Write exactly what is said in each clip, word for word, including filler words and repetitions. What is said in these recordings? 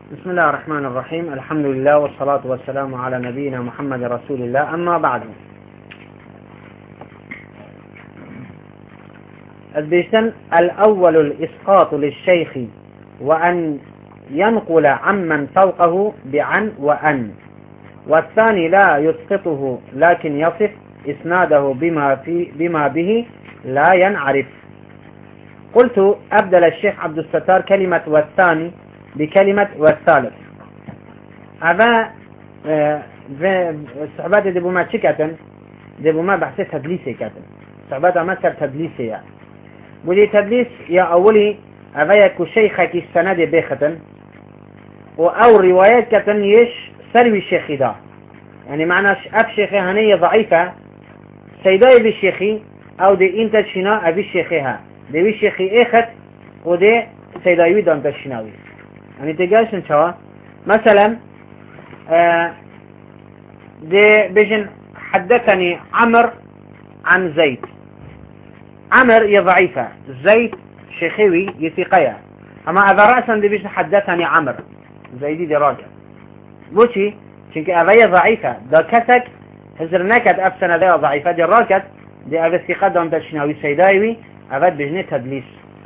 بسم الله الرحمن الرحيم. الحمد لله والصلاة والسلام على نبينا محمد رسول الله. أما بعد، البيسن الأول الإسقاط للشيخ وأن ينقل عمن فوقه بعن وأن، والثاني لا يسقطه لكن يصف إسناده بما, في بما به لا ينعرف. قلت أبدل الشيخ عبد الستار كلمة والثاني بكلمة والثالث. هذا صحبات دبو ما شكتن دبو ما بحث تدليسي كتن صحبات مثل تدليسي يعني. بولي تدليس يا أولي أبايك شيخك السند بيختن أو روايات كتن يش سلوي الشيخي دا، يعني معنى أب شيخي هنية ضعيفة سيداي بالشيخي أو دي انت شنا أبي الشيخيها دي بالشيخي اخت ودي سيدايوي دانت الشناوي. يعني تقالش انشوا مثلا آه دي بيجن حدثني عمر عن زيد، عمر يا ضعيفة، زيد شيخوي يثيقيا، اما اذا رأسا دي بيجن حدثني عمر زيدي دي راجع بوشي شنك اذا ضعيفة دا كتك هزر نكت افسنا دي ضعيفة دي راكت دي اذا ثيقا دانت الشناوي سيدايوي اذا بيجن تدليس.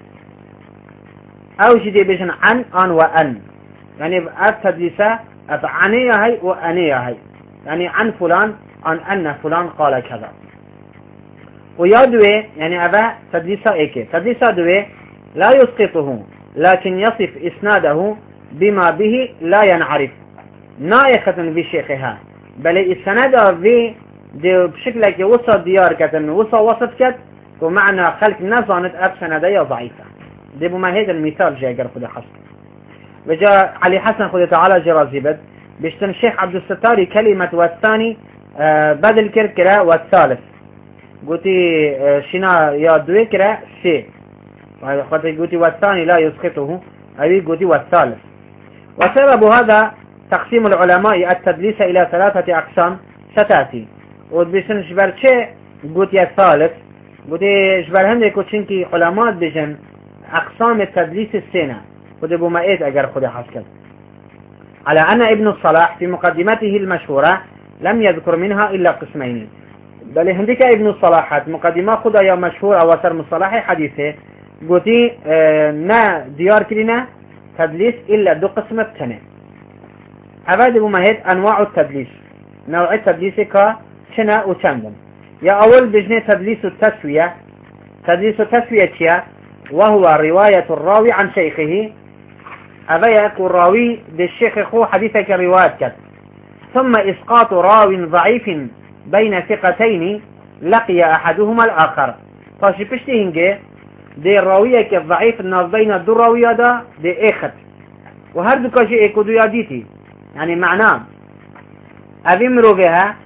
أو جدي بيجن عن أن وأن، يعني التدليسة عنية هي وأنية هي، يعني عن فلان عن أن فلان قال كذا. ويادوي يعني أبا تدليسة إيكي تدليسة دوي لا يسقطه لكن يصف إسناده بما به لا ينعرف، نائخة بشيخها بل السند في دي بشكل وصل ديار كتن وصل وصف كت ومعنى خلق نظانت أب سندية ضعيفة. دي بما هذا المثال جاي قال خذ حسن. وجاء علي حسن خذ تعالى جرازي بد بيشتن الشيخ عبد الستار كلمة والثاني آه بدل كركرة والثالث قلتي آه شنا يا دوكرة سي خاطر قلتي والثاني لا يسقطه أي قلتي والثالث. وسبب هذا تقسيم العلماء التدليس إلى ثلاثة أقسام ستأتي. وبيشتن جبر شيء قلتي الثالث قلتي جبر هندك وشنكي علماء بجن أقسام التدليس السنة ودبو ما إيت أجر خد حسكت، على أن ابن الصلاح في مقدمته المشهورة لم يذكر منها إلا قسمين، بل هندك ابن الصلاح مقدمة خدا يا مشهور أو سر مصطلح حديثه قلتي اه نا ديار كلنا تدليس إلا دو قسم بتنه. هذا دبو ما إيت أنواع التدليس، نوع التدليس كا شنا وشندن. يا أول بجنة تدليس التسوية. تدليس التسوية كيا وهو رواية الراوي عن شيخه، أبا يكون راوي بالشيخ خو حديثك رواية كت، ثم إسقاط راو ضعيف بين ثقتين لقي أحدهما الآخر. فاشي بشتهنجي دي الراوية الضعيف الناس بين الدراوية دا دي إخت وهردو كاشي إيكو دياديتي، يعني معناه أبي مروفيها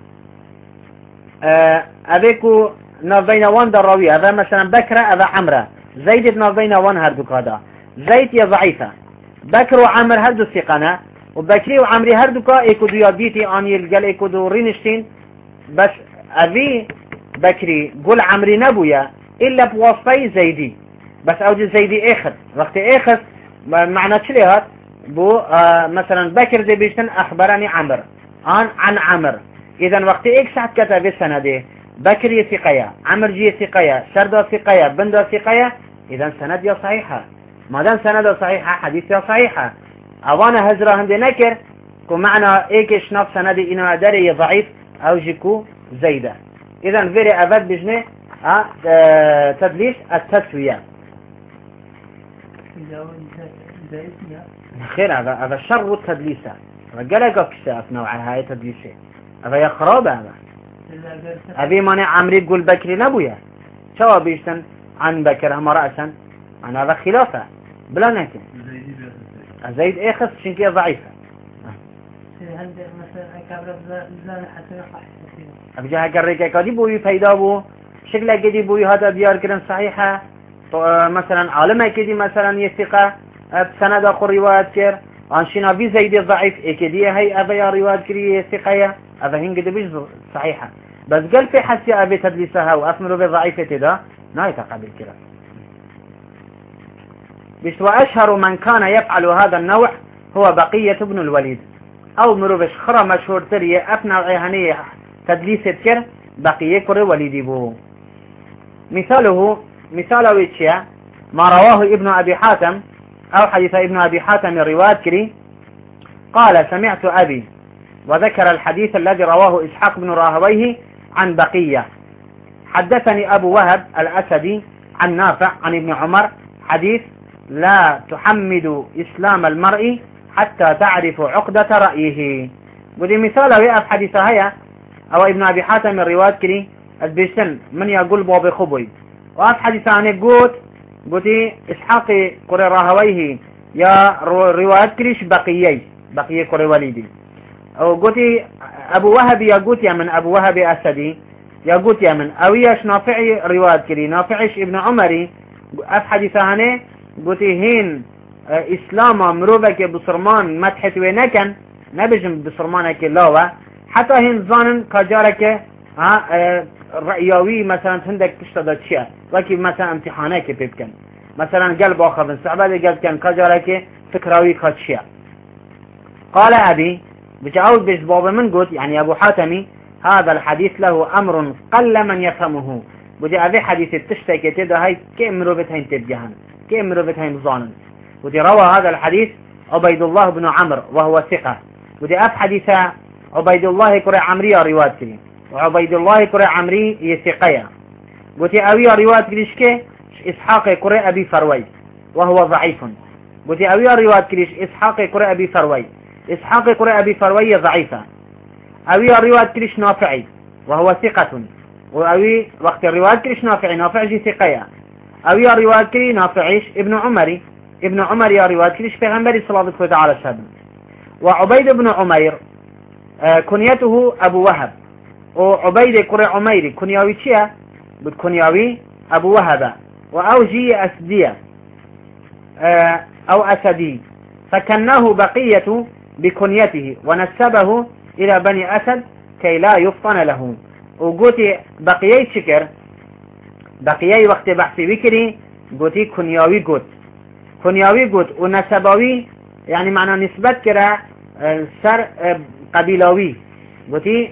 أبيكو ناس بين وان دراوية أبا مثلا بكرة أبا عمرة زيد بن بين وان هردوك هذا زيد يا ضعيفة، بكر وعمر هردو ثقنا وبكري وعمري هردوكا ايكو دو ياديتي اني الجل ايكو دو رينشتين، بس ابي بكري قول عمري نبويا الا بواسطي زيدي، بس اوجد زيدي اخر وقت اخر معنى شليهات بو آه مثلا بكر زي بيشتن اخبرني عمر عن عن عمر، اذا وقت ايك ساعت كتب السنة دي بكر ثقية عمر جي ثقية سرد ثقية بند ثقية، إذا سند يا صحيحة، ما دام سند صحيحة حديث يا صحيحة. أوانا هزرا هندي نكر كو معنى إيكش نفس سند إنه أدري ضعيف أو جيكو زيدة. إذا فيري أبد بجنة اه تدليس التسوية. خير هذا هذا شر التدليس، رجالك كساف نوع هاي تدليسه هذا يا خراب. هذا أبي مانع عمري يقول بكري نبويا شو بيشتن عن بكر هم رأسا، عن هذا خلافة بلا نكن زيد اخص شنكي ضعيفة. أبي جاها قريكا كادي بوي فايدا بو شكله كدي بوي هذا ديار كرن صحيحة مثلا عالمه كدي مثلا يثقة بسند آخر روايات كر عن شنا في زيد ضعيف اكدي هي أبي روايات كري يثقة أبا هنگ دي بيش صحيحة، بس قال في حسي أبي تدليسها وأثمر بضعيفة ده لا يتقبل كده. بس وأشهر من كان يفعل هذا النوع هو بقية بن الوليد او مروفش خرا مشهور تريه اف نوعي هنيه تدليس كر بقية كر وليدي بو. مثاله مثاله ويتشيا ما رواه ابن ابي حاتم او حديث ابن ابي حاتم الرواية كري قال سمعت ابي وذكر الحديث الذي رواه اسحاق بن راهويه عن بقية حدثني ابو وهب الاسدي عن نافع عن ابن عمر حديث لا تحمد اسلام المرء حتى تعرف عقدة رأيه. ودي مثال ويقف حديثة هيا او ابن ابي حاتم الرواية كري البيسن من يقول بابي خبوي وقف حديثة عنه قوت قوتي اسحاقي قري راهويه يا رواية كريش بقيي بقية قري وليدي او قوتي ابو وهب يا قوتي من ابو وهب اسدي يا قوتي من اويش نافعي رواية كري نافعش ابن عمري اف حديثة عنه قوتي هين اسلام مروبك بصرمان مدحت وينكن نبجم بصرمانك لاوة حتى هين ظانن كجارك ها رأيوي مثلا عندك تشتغل شيء وكيف مثلا امتحانك بيبكن مثلا قلب آخر من صعبة قلب كان كجارك فكراوي خدشيء. قال أبي بجاود بيش بابا من قلت يعني أبو حاتمي هذا الحديث له أمر قل من يفهمه بدي أبي حديث التشتكي تدا هاي كم مروبتهين تبجهن كم مروبتهين ظانن. ودي روى هذا الحديث عبيد الله بن عمرو وهو ثقة. ودي أف حديث عبيد الله كري عمري رواية كري وعبيد الله كري عمري يثقيا. ودي أوي رواية كريش كي إسحاق كري أبي فروي وهو ضعيف. ودي أوي رواية كريش إسحاق كري أبي فروي إسحاق كري أبي فروي ضعيفة. أوي رواية كريش نافعي وهو ثقة. وأوي وقت الرواية كريش نافعي نافعي ثقيا. أوي رواية كري نافعيش ابن عمري ابن عمر يا رواية كريش پیغمبر صلى الله عليه وسلم. وعبيد بن عمير آه كنيته أبو وهب وعبيد كري عميري كنياوي تشيا بد كنياوي أبو وهب وأوجي أسدية آه أو أسدي فكناه بقية بكنيته ونسبه إلى بني أسد كي لا يفطن له. وقوتي بقية شكر بقية وقت بحثي بكري قوتي كنياوي قوت كنياوي قوت ونسبوي يعني معنى نسبة كرا سر قبيلوي قوتي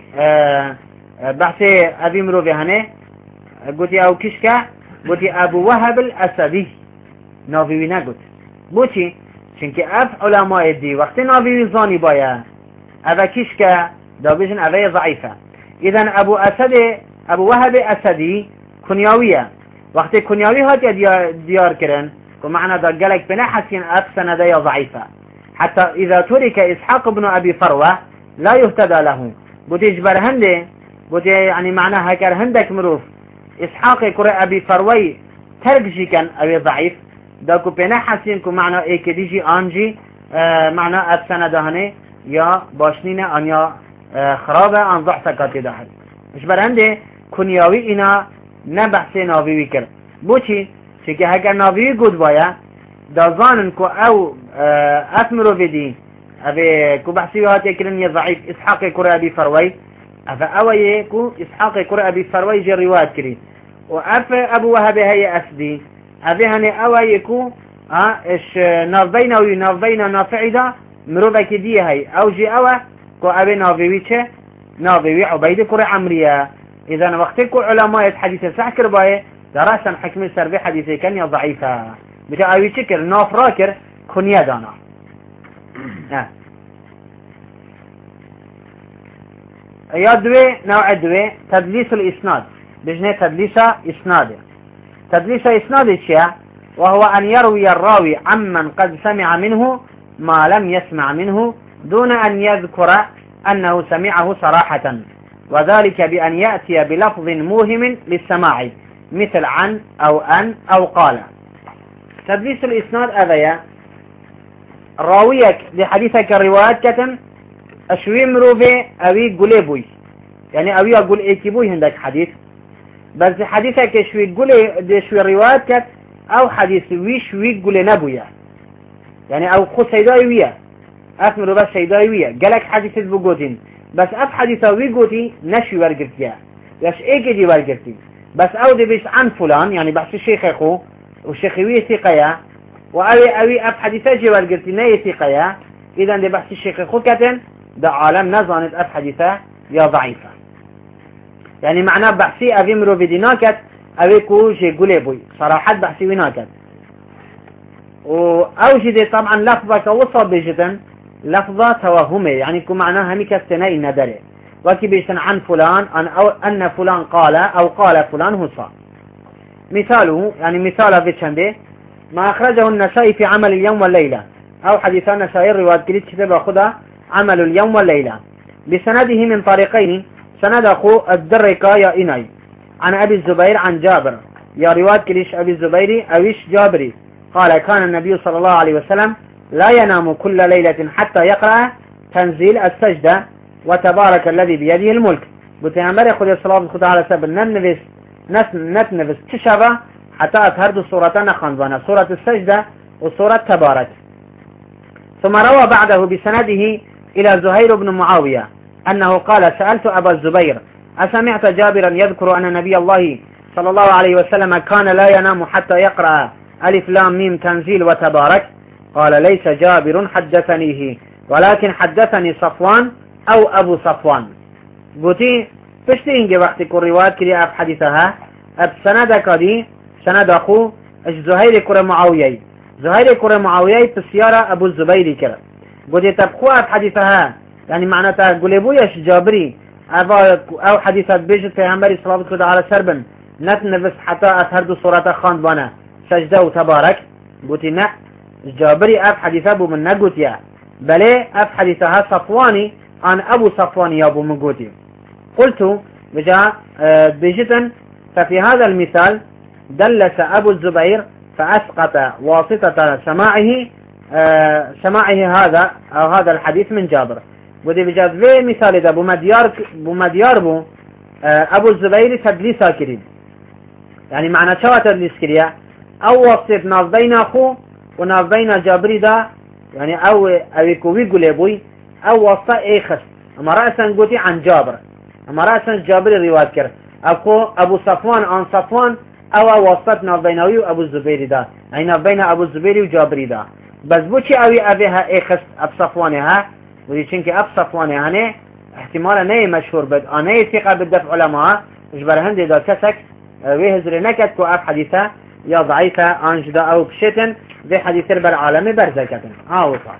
بحثي أبي مروفي هنه قوتي أو كشكا قوتي أبو وهب الأسدي ناويوي نقوت بوشي چونك اف علماء دي وقت ناويوي زاني بايا أبا كشكا دابيجن أبا ضعيفة. إذن أبو أسد أبو وهب أسدي كنياوية وقت كنياوي هاتي ديار, ديار كرن ومعنى دا قالك بنا حسين أف سندية ضعيفة حتى إذا ترك إسحاق بن أبي فروة لا يهتدى له. بودي جبر هندي بودي يعني معناها كار هندك مروف إسحاق كرة أبي فروي تركشي كان أبي ضعيف داكو بنا حسين كو معنى إيك ديجي آنجي آه معنى أف سندهني يا باشنين أن يا آه خرابة عن ضعف كاتي داخل جبر هندي كنياوي إنا نبحثي ناويوي كر بوشي چونکه اگر ناوی گود بایا دازانن کو او اسمرو بدی ابي کو بحثی هات یکرن ی ضعیف اسحاق کره ابي فروي اف اوی کو اسحاق کره ابي فروي جي روایت کری و اف ابو وهب هي اسدي ابي هني اوی کو ها اش نافینا و نافینا نافعدا مروبه کی دی هي او جي او کو ابي ناوی چه ناوی عبيد کره عمريه. اذا وقت کو علماء حديث سحكر بايه دراسا حكم سربي حديثي كان يا ضعيفة بتا اوي شكر ناف راكر كنيا دانا اه يا دوي نوع دوي تدليس الاسناد بجنة تدليس اسناد تدليس اسناد شيء وهو ان يروي الراوي عمن قد سمع منه ما لم يسمع منه دون ان يذكر انه سمعه صراحة وذلك بان يأتي بلفظ موهم للسماع مثل عن او ان او قال. تدليس الاسناد اذايا راويك لحديثك الروايات كتن اشوي مروفي اوي قليبوي يعني اوي اقول ايكيبوي هندك حديث بس حديثك شوي قلي شوي روايات كت او حديث وي شوي قلي نبويا يعني او خو سيدايوية اف مروفا سيدايوية قالك حديث بقوتين بس اف حديثة وي قوتي نشوي ورقرتيا ياش ايكي دي ورقرتي بس او دي بيش عن فلان يعني بحث الشيخ اخو والشيخ وي ثقيا واوي اوي اف حديثة جي ورقرتي ناي ثقيا إذا دي بحث الشيخ خوكتن ده عالم نظانت أف حديثة يا ضعيفة. يعني معناه بحثي أبي مرو في ديناكت أبي كوشي قولي بوي صراحة بحثي ويناكت وأوجد طبعا لفظة كوصل بجدا لفظة توهمي يعني كو معناها همي كستنائي ندري وكي بيشتن عن فلان أن, أو أن فلان قال أو قال فلان هو صار. مثاله يعني مثال في شنده ما أخرجه النسائي في عمل اليوم والليلة أو حديث النسائي رواية كليت كتاب خذها عمل اليوم والليلة بسنده من طريقين سند أخو الدرقة يا إناي عن أبي الزبير عن جابر يا رواية كليش أبي الزبيري أويش جابري قال كان النبي صلى الله عليه وسلم لا ينام كل ليلة حتى يقرأ تنزيل السجدة وتبارك الذي بيده الملك بتعمل يأخذ الصلاة خذ على سبب نتنفس نتنفس تشابه حتى أتهرد صورتنا خنبنا سورة السجدة وسورة تبارك. ثم روى بعده بسنده إلى زهير بن معاوية أنه قال سألت أبا الزبير أسمعت جابرا يذكر أن نبي الله صلى الله عليه وسلم كان لا ينام حتى يقرأ ألف لام ميم تنزيل وتبارك؟ قال ليس جابر حدثنيه ولكن حدثني صفوان أو أبو صفوان. قلتي فشتين وقت كل روايات كلي أف حديثها أب سندك دي سند أخو زهير كر معاوية زهير كر معاوية تسيارة أبو الزبير كر قلتي تبخوا أف حديثها يعني معناتها قلبويش جابري أو حديثات بيجت في عمري صلى الله عليه وسلم نتنفس حتى أتهرد صورة خان بنا سجدة وتبارك. قلتي نا جابري أف حديثة أبو من نقوت يا بلي أف حديثها صفواني عن أبو صفواني يا أبو من قوتي. قلت بجاء بجتا ففي هذا المثال دلس أبو الزبير فأسقط واسطة سماعه سماعه هذا أو هذا الحديث من جابر. ودي بجاء في مثال ده بمديار بمديار بو أبو الزبير تدليس كريم يعني معنى شو تدليس كريا أو وصف نافذين أخو ونافذين جابري ده يعني أو أو كوي قلبوي أو وصف إيخس أما رأسا قلتي عن جابر أما رأسا جابر رواية كر أكو أبو صفوان عن صفوان أو وصف نافذينوي وأبو الزبير ده يعني نافذين أبو الزبير وجابري ده بس بوشي أوي أبيها إيخس أب صفوانها ودي چنك أب صفوانها هنه احتمالا نهي مشهور بد أنا ثقة بالدفع علماء اجبر هندي دا كسك ويهزر نكت كو أف حديثة يا ضعيفة أنجدا أو بشتن ذي حديث بالعالمي برزكتن ها وصال.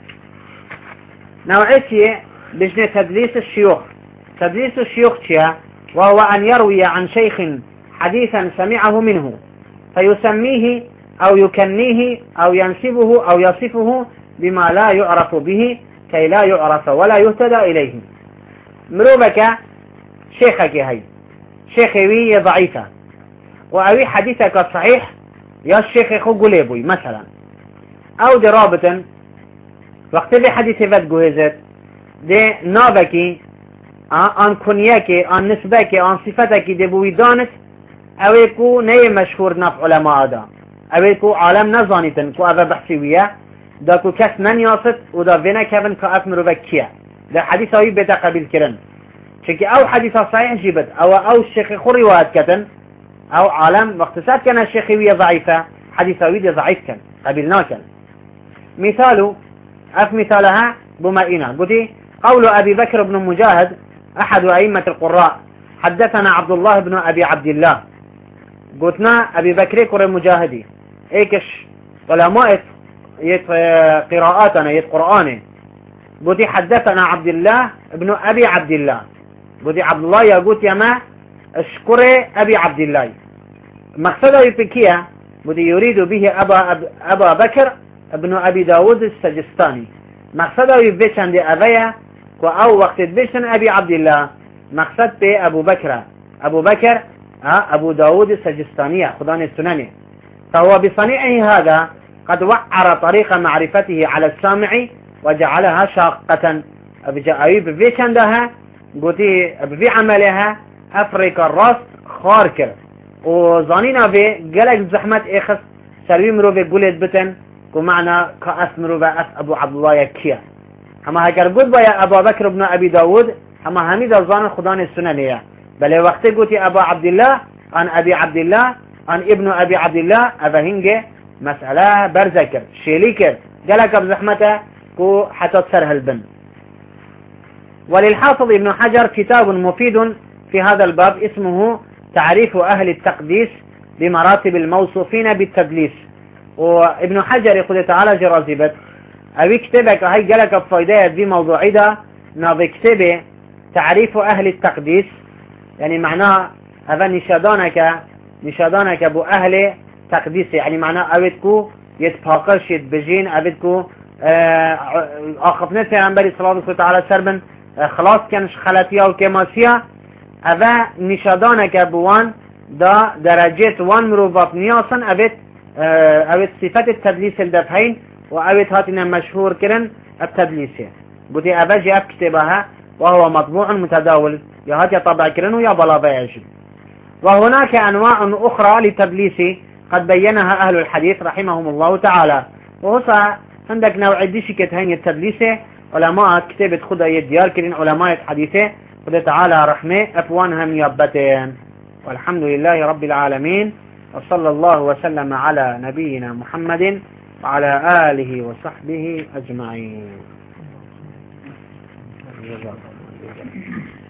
نوعيتي بجنة تدليس الشيوخ. تدليس الشيوخ شيا وهو أن يروي عن شيخ حديثا سمعه منه فيسميه أو يكنيه أو ينسبه أو يصفه بما لا يعرف به كي لا يعرف ولا يهتدى إليه. مروبك شيخك هاي شيخي ضعيفة وأوي حديثك صحيح يا الشيخ خو قليبوي مثلا أو دي رابطا وقت دي حديثي فات قهزت دي نابكي آن كنياكي آن نسبكي آن صفتكي دي بوي دانت أويكو ني مشهور نفع علماء دا أويكو عالم نظانيتن كو أفا بحثيوية دا كو كس ننياست ودا فينا كابن كأفمرو بكيا دا حديث أوي بيتا قبيل كرن شكي أو حديثة صحيح جيبت أو أو الشيخ خو روايات كتن أو عالم واقتصاد كان الشيخوية ضعيفة حديثوية ضعيف كان قبلنا كان. مثاله أف مثالها بمائنة قلت قول أبي بكر بن مجاهد أحد أئمة القراء حدثنا عبد الله بن أبي عبد الله قلتنا أبي بكر كر مجاهدي إيكش علماء يت قراءاتنا يت قرآني قلت حدثنا عبد الله بن أبي عبد الله قلت عبد الله يا قلت يا ما اشكر أبي عبد الله مقصده يبكيه بدي يريد به أبا, أب أبا بكر ابن أبي داود السجستاني مقصده يبكيه دي أبايا أو وقت يبكيه أبي عبد الله مقصد به أبو بكر أبو بكر أبو داود السجستاني خدان السناني فهو بصنيعه هذا قد وعر طريق معرفته على السامع وجعلها شاقة بجاء بفيش عندها قلتي بفي عملها أفريق الراس خاركر وظانينا في قلق زحمة إخس سلوي مرو في قولت بتن ومعنى كأس مرو في أس أبو عبد الله يكيا هما هكر قد بيا أبو بكر بن أبي داود هما هميد الظان خدان السنانية بل وقت قلتي أبو عبد الله عن أبي عبد الله عن ابن أبي عبد الله أفهنجي مسألة برزكر شيليكر قلق بزحمته كو حتى تسره البن. وللحافظ ابن حجر كتاب مفيد في هذا الباب اسمه تعريف أهل التقديس بمراتب الموصوفين بالتدليس. وابن حجر يقول تعالى جرازبت أبي كتابك هاي قالك بفايدة دي موضوعي ده ناضي كتابه تعريف أهل التقديس، يعني معناه هذا نشادانك نشادانك أبو أهل تقديس، يعني معناه أبدكو يتفاقرش يتبجين أبدكو آخفنت عن صلى الله عليه وسلم خلاص كانش خلاتيا وكماسيا. هذا نشادانك أبوان دا درجات وان مروفات نياسا أبد أبد صفة التدليس الدفعين وأبد هاتنا مشهور كرن التدليسي. قلت أبا جاء كتابها وهو مطبوع متداول يا هات طبع كرن ويا بلا بيعجب. وهناك أنواع أخرى للتدليس قد بينها أهل الحديث رحمهم الله تعالى. وهسا عندك نوع ديشي كتهين التدليس علماء كتابة خدا يديار كرين علماء الحديثة خدا تعالى رحمه أفوانهم يابتين. والحمد لله رب العالمين، وصلى الله وسلم على نبينا محمد وعلى آله وصحبه أجمعين.